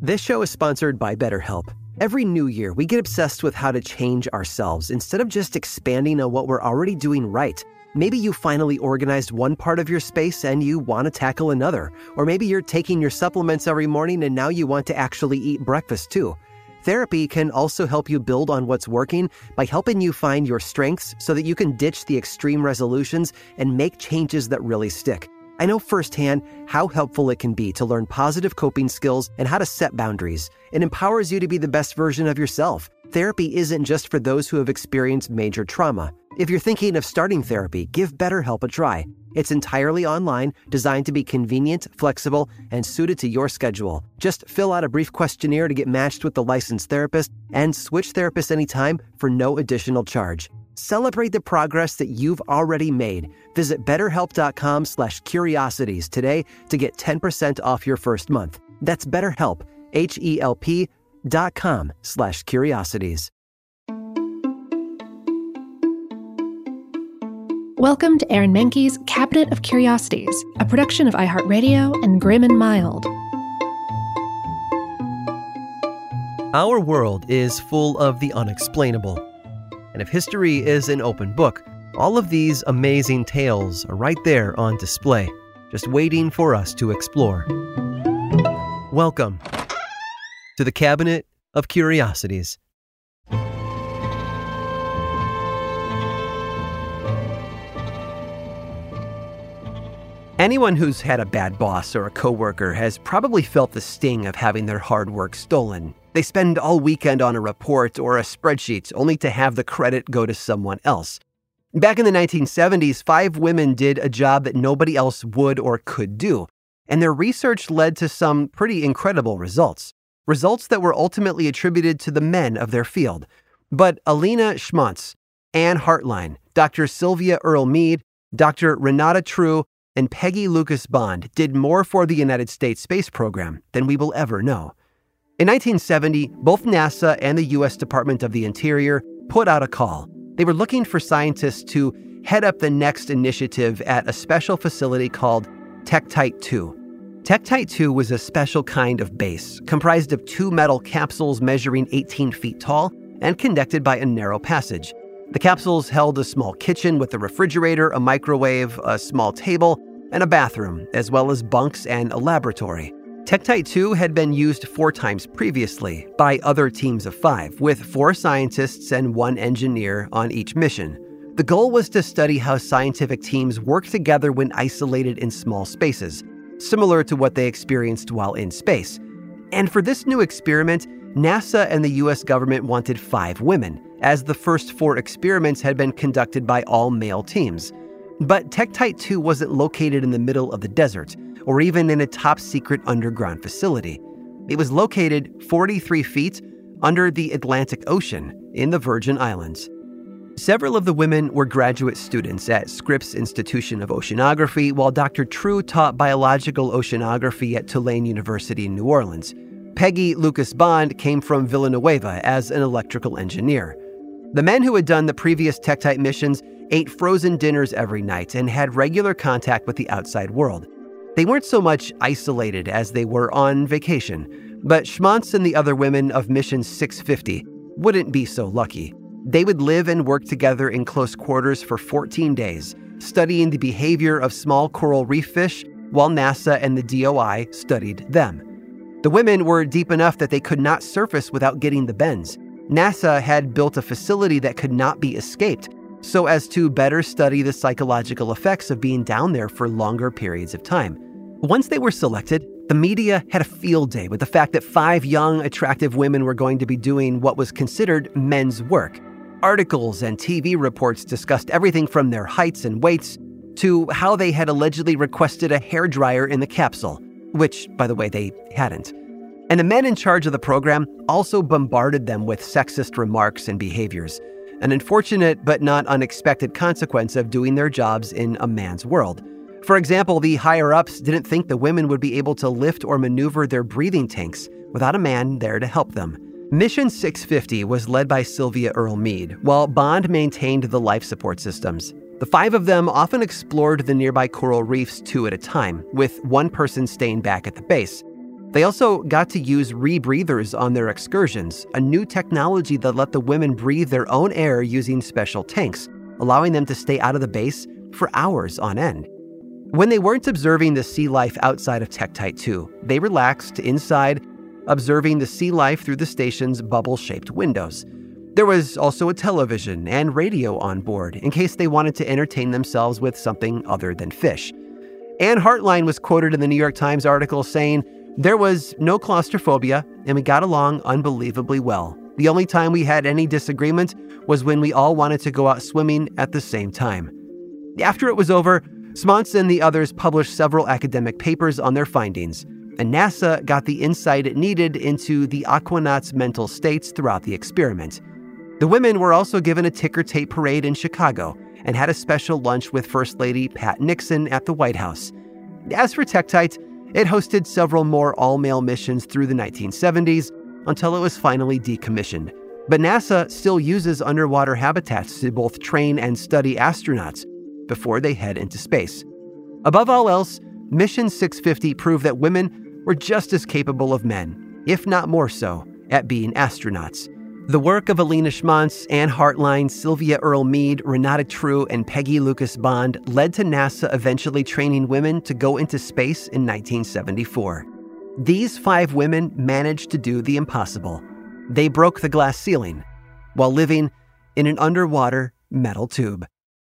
This show is sponsored by BetterHelp. Every new year, we get obsessed with how to change ourselves instead of just expanding on what we're already doing right. Maybe you finally organized one part of your space and you want to tackle another. Or maybe you're taking your supplements every morning and now you want to actually eat breakfast too. Therapy can also help you build on what's working by helping you find your strengths so that you can ditch the extreme resolutions and make changes that really stick. I know firsthand how helpful it can be to learn positive coping skills and how to set boundaries. It empowers you to be the best version of yourself. Therapy isn't just for those who have experienced major trauma. If you're thinking of starting therapy, give BetterHelp a try. It's entirely online, designed to be convenient, flexible, and suited to your schedule. Just fill out a brief questionnaire to get matched with the licensed therapist and switch therapists anytime for no additional charge. Celebrate the progress that you've already made. Visit BetterHelp.com/curiosities today to get 10% off your first month. That's BetterHelp, HELP.com/curiosities. Welcome to Aaron Mahnke's Cabinet of Curiosities, a production of iHeartRadio and Grim and Mild. Our world is full of the unexplainable. And if history is an open book, all of these amazing tales are right there on display, just waiting for us to explore. Welcome to the Cabinet of Curiosities. Anyone who's had a bad boss or a coworker has probably felt the sting of having their hard work stolen. They spend all weekend on a report or a spreadsheet only to have the credit go to someone else. Back in the 1970s, 5 women did a job that nobody else would or could do, and their research led to some pretty incredible results. Results that were ultimately attributed to the men of their field. But Alina Schmantz, Anne Hartline, Dr. Sylvia Earle Mead, Dr. Renata True, and Peggy Lucas Bond did more for the United States space program than we will ever know. In 1970, both NASA and the U.S. Department of the Interior put out a call. They were looking for scientists to head up the next initiative at a special facility called Tektite 2. Tektite 2 was a special kind of base, comprised of 2 metal capsules measuring 18 feet tall and connected by a narrow passage. The capsules held a small kitchen with a refrigerator, a microwave, a small table, and a bathroom, as well as bunks and a laboratory. Tektite 2 had been used 4 times previously by other teams of 5, with 4 scientists and 1 engineer on each mission. The goal was to study how scientific teams work together when isolated in small spaces, similar to what they experienced while in space. And for this new experiment, NASA and the U.S. government wanted 5 women, as the first 4 experiments had been conducted by all male teams. But Tektite 2 wasn't located in the middle of the desert, or even in a top-secret underground facility. It was located 43 feet under the Atlantic Ocean in the Virgin Islands. Several of the women were graduate students at Scripps Institution of Oceanography, while Dr. True taught biological oceanography at Tulane University in New Orleans. Peggy Lucas Bond came from Villanueva as an electrical engineer. The men who had done the previous Tektite missions ate frozen dinners every night and had regular contact with the outside world. They weren't so much isolated as they were on vacation, but Schmantz and the other women of Mission 650 wouldn't be so lucky. They would live and work together in close quarters for 14 days, studying the behavior of small coral reef fish while NASA and the DOI studied them. The women were deep enough that they could not surface without getting the bends. NASA had built a facility that could not be escaped, so as to better study the psychological effects of being down there for longer periods of time. Once they were selected, the media had a field day with the fact that 5 young, attractive women were going to be doing what was considered men's work. Articles and TV reports discussed everything from their heights and weights to how they had allegedly requested a hairdryer in the capsule, which, by the way, they hadn't. And the men in charge of the program also bombarded them with sexist remarks and behaviors, an unfortunate but not unexpected consequence of doing their jobs in a man's world. For example, the higher-ups didn't think the women would be able to lift or maneuver their breathing tanks without a man there to help them. Mission 650 was led by Sylvia Earle Mead, while Bond maintained the life support systems. The 5 of them often explored the nearby coral reefs 2 at a time, with one person staying back at the base. They also got to use rebreathers on their excursions, a new technology that let the women breathe their own air using special tanks, allowing them to stay out of the base for hours on end. When they weren't observing the sea life outside of Tektite 2, they relaxed inside, observing the sea life through the station's bubble-shaped windows. There was also a television and radio on board in case they wanted to entertain themselves with something other than fish. Anne Hartline was quoted in the New York Times article saying, "There was no claustrophobia, and we got along unbelievably well. The only time we had any disagreement was when we all wanted to go out swimming at the same time." After it was over, Smonce and the others published several academic papers on their findings, and NASA got the insight it needed into the aquanauts' mental states throughout the experiment. The women were also given a ticker tape parade in Chicago and had a special lunch with First Lady Pat Nixon at the White House. As for Tektite, it hosted several more all-male missions through the 1970s until it was finally decommissioned. But NASA still uses underwater habitats to both train and study astronauts before they head into space. Above all else, Mission 650 proved that women were just as capable of men, if not more so, at being astronauts. The work of Alina Smonce, Anne Hartline, Sylvia Earle Mead, Renata True, and Peggy Lucas Bond led to NASA eventually training women to go into space in 1974. These 5 women managed to do the impossible. They broke the glass ceiling while living in an underwater metal tube.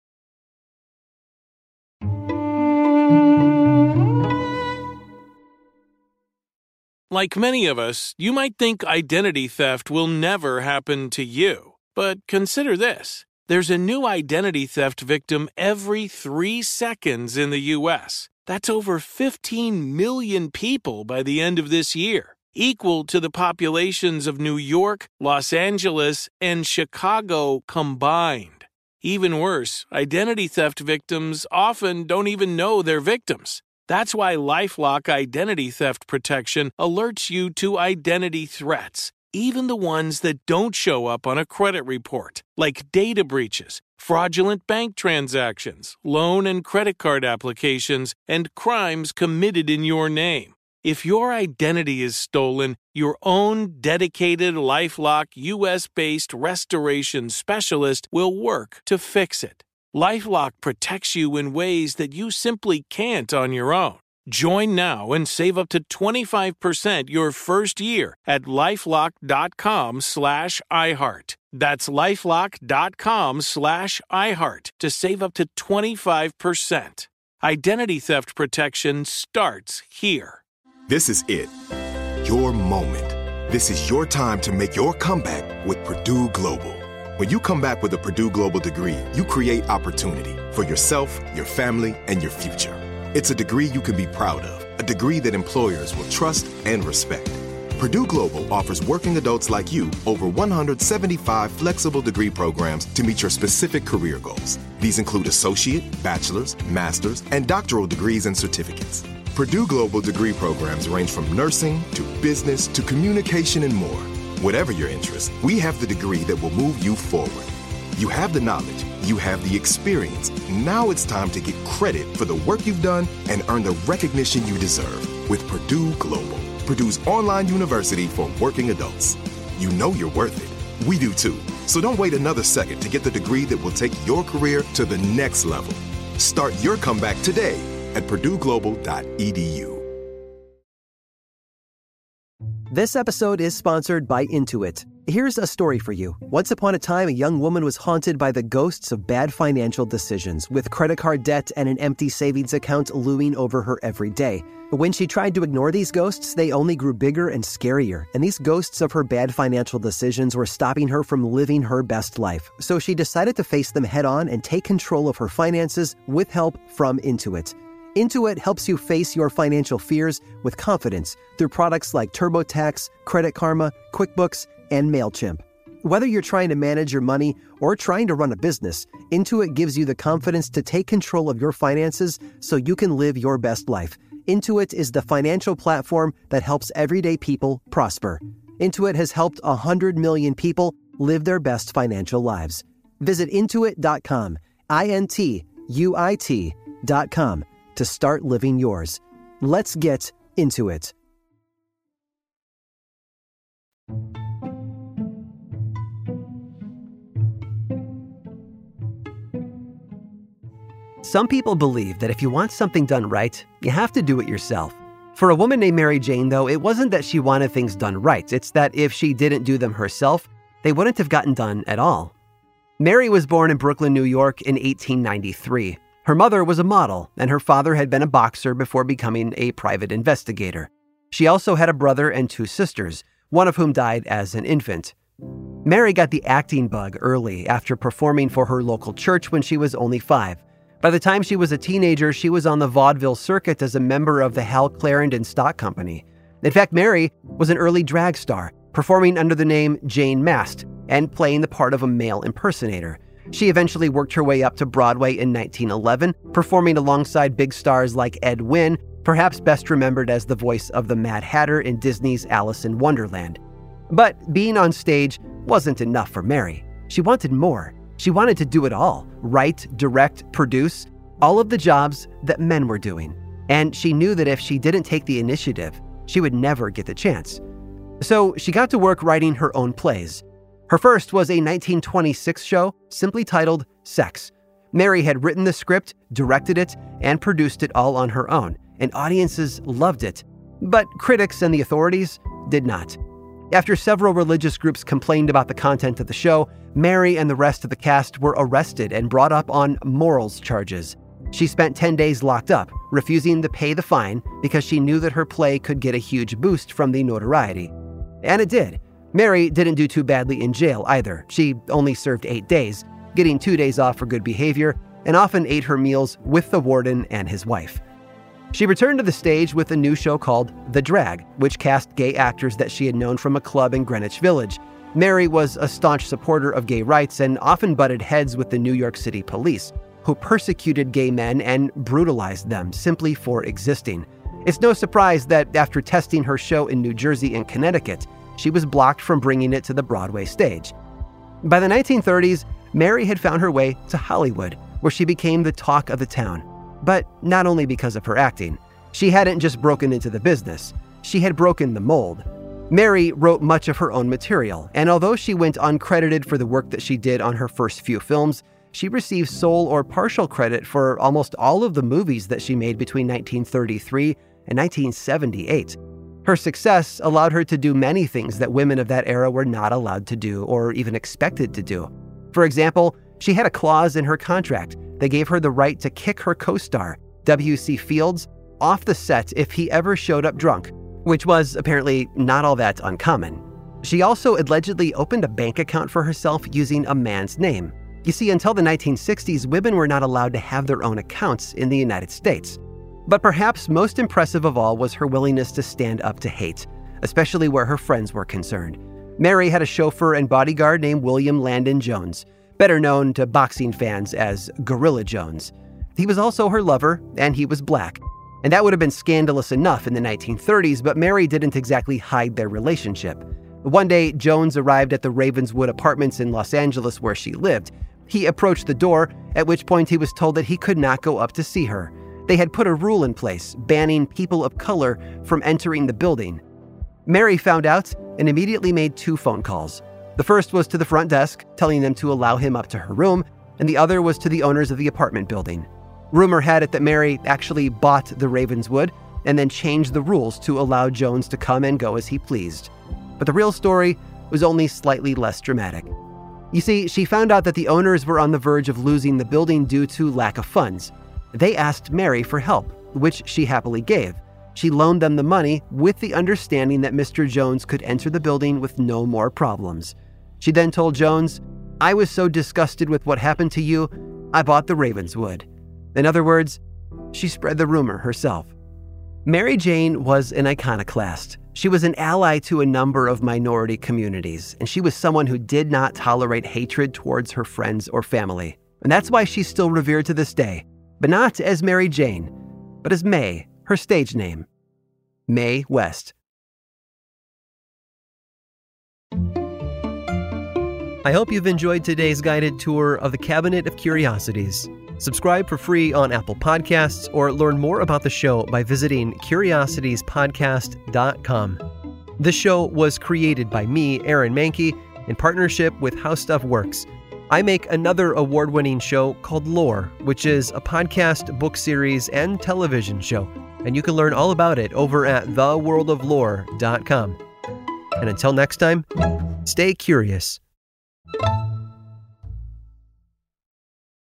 Like many of us, you might think identity theft will never happen to you. But consider this. There's a new identity theft victim every 3 seconds in the U.S. That's over 15 million people by the end of this year, equal to the populations of New York, Los Angeles, and Chicago combined. Even worse, identity theft victims often don't even know they're victims. That's why LifeLock Identity Theft Protection alerts you to identity threats, even the ones that don't show up on a credit report, like data breaches, fraudulent bank transactions, loan and credit card applications, and crimes committed in your name. If your identity is stolen, your own dedicated LifeLock US-based restoration specialist will work to fix it. LifeLock protects you in ways that you simply can't on your own. Join now and save up to 25% your first year at LifeLock.com/iHeart. That's LifeLock.com/iHeart to save up to 25%. Identity theft protection starts here. This is it. Your moment. This is your time to make your comeback with Purdue Global. When you come back with a Purdue Global degree, you create opportunity for yourself, your family, and your future. It's a degree you can be proud of, a degree that employers will trust and respect. Purdue Global offers working adults like you over 175 flexible degree programs to meet your specific career goals. These include associate, bachelor's, master's, and doctoral degrees and certificates. Purdue Global degree programs range from nursing to business to communication and more. Whatever your interest, we have the degree that will move you forward. You have the knowledge, you have the experience. Now it's time to get credit for the work you've done and earn the recognition you deserve with Purdue Global, Purdue's online university for working adults. You know you're worth it. We do too. So don't wait another second to get the degree that will take your career to the next level. Start your comeback today at purdueglobal.edu. This episode is sponsored by Intuit. Here's a story for you. Once upon a time, a young woman was haunted by the ghosts of bad financial decisions, with credit card debt and an empty savings account looming over her every day. When she tried to ignore these ghosts, they only grew bigger and scarier, and these ghosts of her bad financial decisions were stopping her from living her best life. So she decided to face them head on and take control of her finances with help from Intuit. Intuit helps you face your financial fears with confidence through products like TurboTax, Credit Karma, QuickBooks, and MailChimp. Whether you're trying to manage your money or trying to run a business, Intuit gives you the confidence to take control of your finances so you can live your best life. Intuit is the financial platform that helps everyday people prosper. Intuit has helped 100 million people live their best financial lives. Visit Intuit.com, INTUIT.com, to start living yours. Let's get into it. Some people believe that if you want something done right, you have to do it yourself. For a woman named Mary Jane, though, it wasn't that she wanted things done right. It's that if she didn't do them herself, they wouldn't have gotten done at all. Mary was born in Brooklyn, New York in 1893. Her mother was a model, and her father had been a boxer before becoming a private investigator. She also had a brother and 2 sisters, one of whom died as an infant. Mary got the acting bug early after performing for her local church when she was only 5. By the time she was a teenager, she was on the vaudeville circuit as a member of the Hal Clarendon Stock Company. In fact, Mary was an early drag star, performing under the name Jane Mast and playing the part of a male impersonator. She eventually worked her way up to Broadway in 1911, performing alongside big stars like Ed Wynn, perhaps best remembered as the voice of the Mad Hatter in Disney's Alice in Wonderland. But being on stage wasn't enough for Mary. She wanted more. She wanted to do it all: write, direct, produce, all of the jobs that men were doing. And she knew that if she didn't take the initiative, she would never get the chance. So she got to work writing her own plays. Her first was a 1926 show simply titled Sex. Mary had written the script, directed it, and produced it all on her own, and audiences loved it. But critics and the authorities did not. After several religious groups complained about the content of the show, Mary and the rest of the cast were arrested and brought up on morals charges. She spent 10 days locked up, refusing to pay the fine because she knew that her play could get a huge boost from the notoriety. And it did. Mary didn't do too badly in jail either. She only served 8 days, getting 2 days off for good behavior, and often ate her meals with the warden and his wife. She returned to the stage with a new show called The Drag, which cast gay actors that she had known from a club in Greenwich Village. Mary was a staunch supporter of gay rights and often butted heads with the New York City police, who persecuted gay men and brutalized them simply for existing. It's no surprise that after testing her show in New Jersey and Connecticut, she was blocked from bringing it to the Broadway stage. By the 1930s, Mary had found her way to Hollywood, where she became the talk of the town. But not only because of her acting. She hadn't just broken into the business. She had broken the mold. Mary wrote much of her own material, and although she went uncredited for the work that she did on her first few films, she received sole or partial credit for almost all of the movies that she made between 1933 and 1978. Her success allowed her to do many things that women of that era were not allowed to do or even expected to do. For example, she had a clause in her contract that gave her the right to kick her co-star, W.C. Fields, off the set if he ever showed up drunk, which was apparently not all that uncommon. She also allegedly opened a bank account for herself using a man's name. You see, until the 1960s, women were not allowed to have their own accounts in the United States. But perhaps most impressive of all was her willingness to stand up to hate, especially where her friends were concerned. Mary had a chauffeur and bodyguard named William Landon Jones, better known to boxing fans as Gorilla Jones. He was also her lover, and he was black. And that would have been scandalous enough in the 1930s, but Mary didn't exactly hide their relationship. One day, Jones arrived at the Ravenswood Apartments in Los Angeles where she lived. He approached the door, at which point he was told that he could not go up to see her. They had put a rule in place, banning people of color from entering the building. Mary found out and immediately made 2 phone calls. The first was to the front desk, telling them to allow him up to her room, and the other was to the owners of the apartment building. Rumor had it that Mary actually bought the Ravenswood and then changed the rules to allow Jones to come and go as he pleased. But the real story was only slightly less dramatic. You see, she found out that the owners were on the verge of losing the building due to lack of funds. They asked Mary for help, which she happily gave. She loaned them the money with the understanding that Mr. Jones could enter the building with no more problems. She then told Jones, "I was so disgusted with what happened to you, I bought the Ravenswood." In other words, she spread the rumor herself. Mary Jane was an iconoclast. She was an ally to a number of minority communities, and she was someone who did not tolerate hatred towards her friends or family. And that's why she's still revered to this day, but not as Mary Jane, but as Mae, her stage name. Mae West. I hope you've enjoyed today's guided tour of the Cabinet of Curiosities. Subscribe for free on Apple Podcasts or learn more about the show by visiting curiositiespodcast.com. This show was created by me, Aaron Mahnke, in partnership with How Stuff Works. I make another award-winning show called Lore, which is a podcast, book series, and television show. And you can learn all about it over at theworldoflore.com. And until next time, stay curious.